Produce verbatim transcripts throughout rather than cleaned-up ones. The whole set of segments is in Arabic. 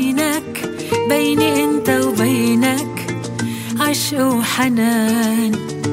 بينك بيني انت وبينك عشق وحنان.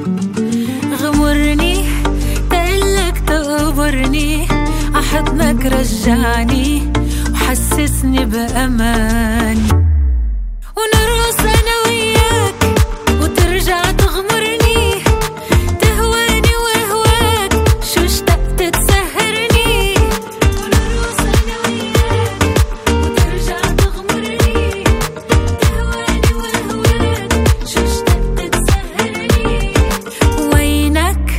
غمرني تقلك تقبرني عحضنك رجعني وحسسني بأمان. ونرقص أنا وياك وترجع تغمرني تهواني وهواك شو اشتقت تسهرني. ونرقص أنا وياك وترجع تغمرني تهواني وهواك شو اشتقت تسهرني. وينك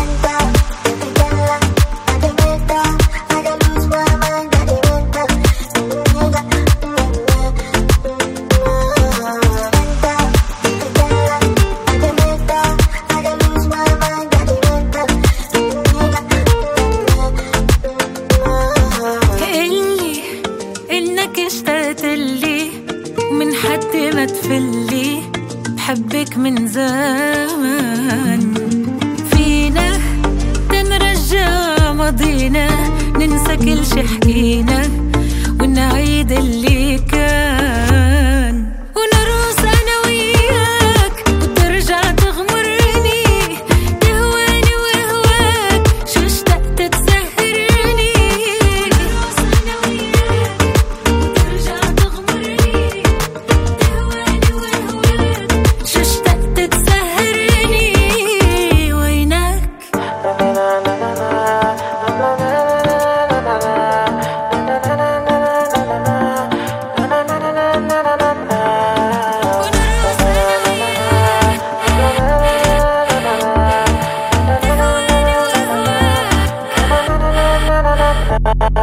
اشتقتلي ومن حد ما تفلي بحبك من زمان. فينا تنرجع ماضينا ننسى كل شي حكينا ونعيد اللي كان. ونرقص أنا وياك وترجع تغمرني تهواني وهواك شو اشتقت تسهرني. ونرقص أنا وياك وترجع تغمرني تهواني وهواك شو اشتقت تسهرني. وينك Bye.